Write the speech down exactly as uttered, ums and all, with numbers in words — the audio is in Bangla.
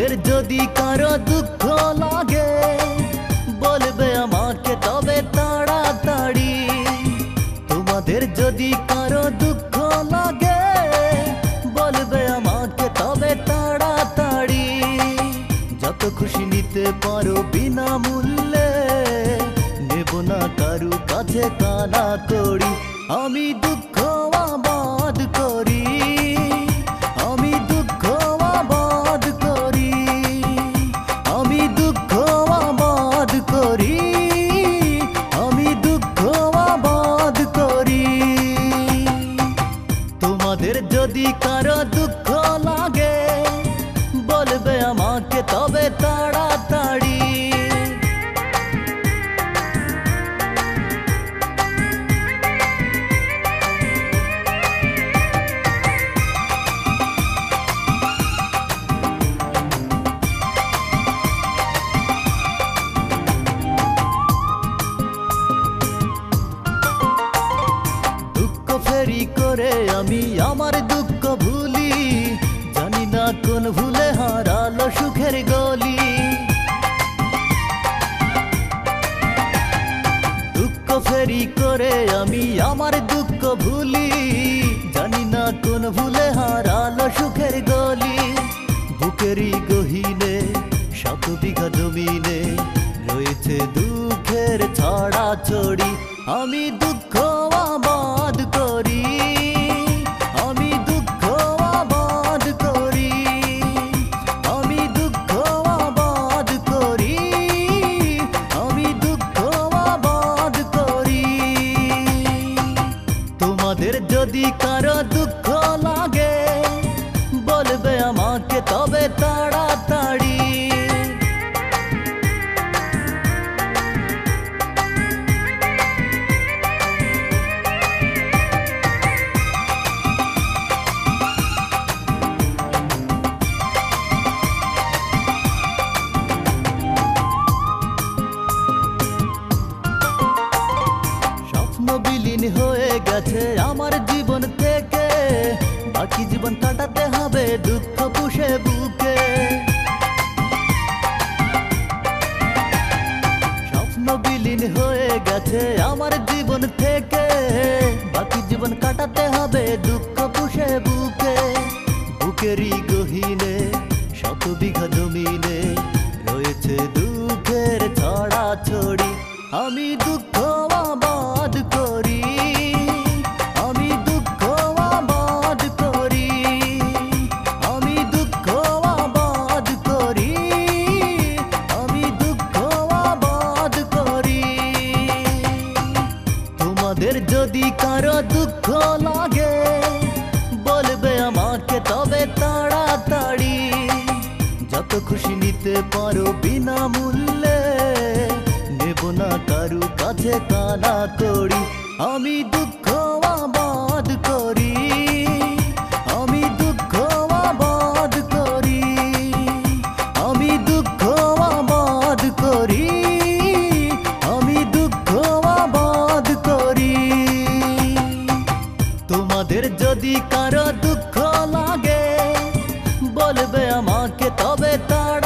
তোমাদের যদি কারো দুঃখ লাগে বলবে আমাকে তবে তাড়াতাড়ি। তোমাদের যদি কারো দুঃখ লাগে বলবে আমাকে তবে তাড়াতাড়ি। যত খুশি নিতে পারো বিনামূল্যে, নেব না কারু কাছে কানা করি। আমি দুঃখ আবাদ করি, আমি দুঃখ আবাদ করি, আমি দুঃখ আবাদ করি, আমি দুঃখ আবাদ করি। তোমাদের যদি কারো দুঃখ লাগে বলবে আমাকে তবে তাড়াতাড়ি। ফেরি করে আমি আমার দুঃখ ভুলি, জানি না কোন ভুলে হারালো সুখের গলি। দুঃখ ফেরি করে আমি আমার দুঃখ ভুলি, জানি না কোন ভুলে হারালো সুখের গলি। বুকেরই গহীনে শত বিঘা জমিনে রয়েছে দুঃখের ছড়া ছড়ি। আমি দুঃখ আবাদ করি, আমি দুঃখ আবাদ করি, আমি দুঃখ আবাদ করি, আমি দুঃখ আবাদ করি। তোমাদের যদি কারো দুঃখ লাগে বলবে আমাকে তবে তাড়াতাড়ি। বিলীন হয়ে গেছে আমার জীবন থেকে, বাকি জীবন কাটাতে হবে দুঃখ পুষে বুকে। স্বপ্ন বিলীন হয়ে গেছে আমার জীবন থেকে, বাকি জীবন কাটাতে হবে দুঃখ পুষে বুকে। বুকেরই গহীনে শত বিঘা জমিনে রয়েছে দুঃখের ছড়া ছড়ি। আমি দুঃখ আবাদ করি, আমি দুঃখ আবাদ করি, আমি দুঃখ আবাদ করি, আমি দুঃখ আবাদ করি। তোমাদের যদি কারো দুঃখ লাগে বলবে আমাকে তবে তাড়াতাড়ি। যত খুশি নিতে পারো বিনামূল্যে, নেব না কারু কাছে কানা করি। আমি দুঃখ আবাদ করি, আমি দুঃখ আবাদ করি, আমি দুঃখ আবাদ করি, আমি দুঃখ আবাদ করি। তোমাদের যদি কারো দুঃখ লাগে বলবে আমাকে তবে তাড়াতাড়ি।